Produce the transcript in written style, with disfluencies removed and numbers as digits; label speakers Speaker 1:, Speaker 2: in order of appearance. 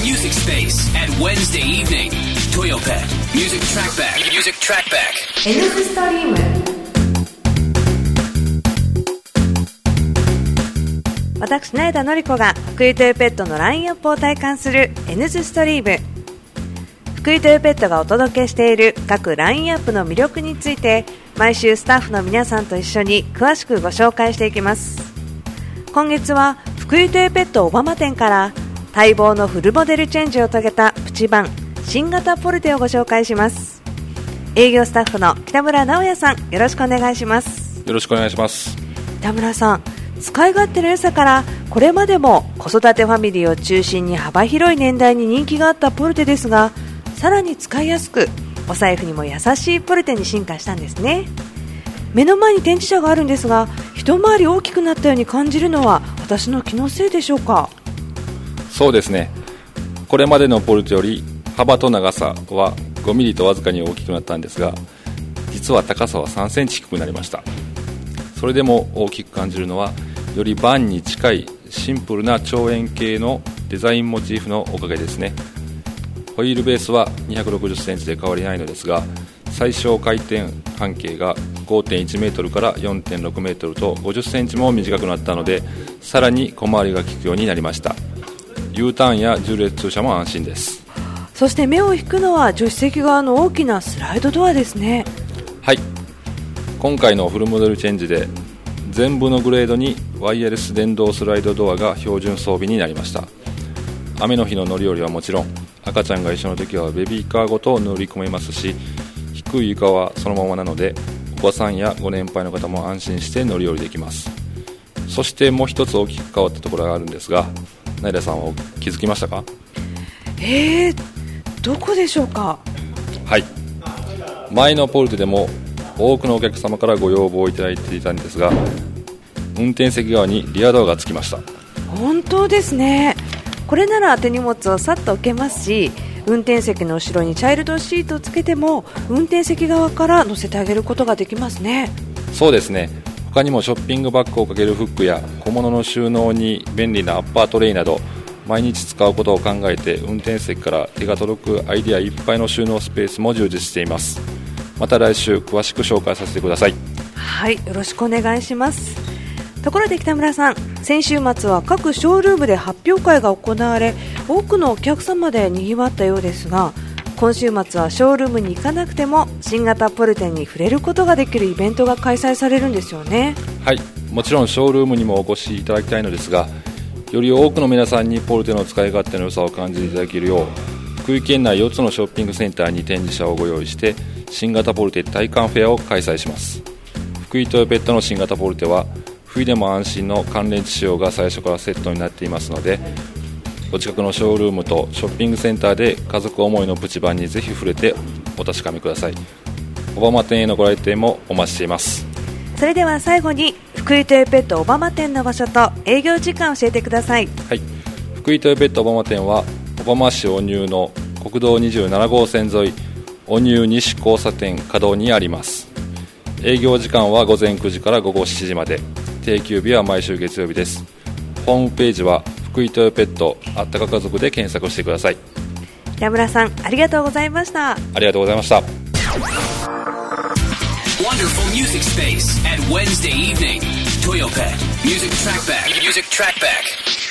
Speaker 1: music space at Wednesday evening. Toyopet Music Trackback. Music Trackback.
Speaker 2: Nストリーム。私成田のり子が福井トヨペットのラインアップを体感する N ストリーム。福井トヨペットがお届けしている各ラインアップの魅力について毎週スタッフの皆さんと一緒に詳しくご紹介していきます。今月は福井トヨペット小浜店から待望のフルモデルチェンジを遂げたプチバン新型ポルテをご紹介します。営業スタッフの北村直也さん、よろしくお願いします。
Speaker 3: よろしくお願いします。
Speaker 2: 北村さん、使い勝手の良さからこれまでも子育てファミリーを中心に幅広い年代に人気があったポルテですが、さらに使いやすくお財布にも優しいポルテに進化したんですね。目の前に展示車があるんですが、一回り大きくなったように感じるのは私の気のせいでしょうか？
Speaker 3: そうですね。これまでのポルテより幅と長さは5ミリとわずかに大きくなったんですが、実は高さは3センチ低くなりました。それでも大きく感じるのは、よりバンに近いシンプルな長円形のデザインモチーフのおかげですね。ホイールベースは260センチで変わりないのですが、最小回転半径が 5.1 メートルから 4.6 メートルと50センチも短くなったので、さらに小回りが利くようになりました。U ターンや縦列駐車も安心です。
Speaker 2: そして目を引くのは助手席側の大きなスライドドアですね。
Speaker 3: はい、今回のフルモデルチェンジで全部のグレードにワイヤレス電動スライドドアが標準装備になりました。雨の日の乗り降りはもちろん、赤ちゃんが一緒の時はベビーカーごと乗り込めますし、低い床はそのままなのでお子さんやご年配の方も安心して乗り降りできます。そしてもう一つ大きく変わったところがあるんですが、成田さんは気づきましたか？
Speaker 2: どこでしょうか？
Speaker 3: はい、前のポルテでも多くのお客様からご要望をいただいていたんですが、運転席側にリアドアがつきました。
Speaker 2: 本当ですね。これなら手荷物をさっと置けますし、運転席の後ろにチャイルドシートをつけても運転席側から乗せてあげることができますね。
Speaker 3: そうですね。他にもショッピングバッグをかけるフックや小物の収納に便利なアッパートレイなど、毎日使うことを考えて運転席から手が届くアイデアいっぱいの収納スペースも充実しています。また来週詳しく紹介させてください。
Speaker 2: はい、よろしくお願いします。ところで北村さん、先週末は各ショールームで発表会が行われ、多くのお客様で賑わったようですが、今週末はショールームに行かなくても新型ポルテに触れることができるイベントが開催されるんですよね。
Speaker 3: はい、もちろんショールームにもお越しいただきたいのですが、より多くの皆さんにポルテの使い勝手の良さを感じていただけるよう、福井県内4つのショッピングセンターに展示車をご用意して新型ポルテ体感フェアを開催します。福井トヨペットの新型ポルテは冬でも安心の乾電池仕様が最初からセットになっていますので、お近くのショールームとショッピングセンターで家族思いのプチバンにぜひ触れてお確かめください。小浜店へのご来店もお待ちしています。
Speaker 2: それでは最後に福井トヨペット小浜店の場所と営業時間を教えてください。
Speaker 3: はい、福井トヨペット小浜店は小浜市尾入の国道27号線沿い尾入西交差点稼働にあります。営業時間は午前9時から午後7時まで、定休日は毎週月曜日です。ホームページは福井トヨペットあったか家族で検索してください。
Speaker 2: 北村さん、ありがとうございました。
Speaker 3: ありがとうございました。
Speaker 1: Wonderful music space at Wednesday evening. Toyopet Music Trackback. Music Trackback.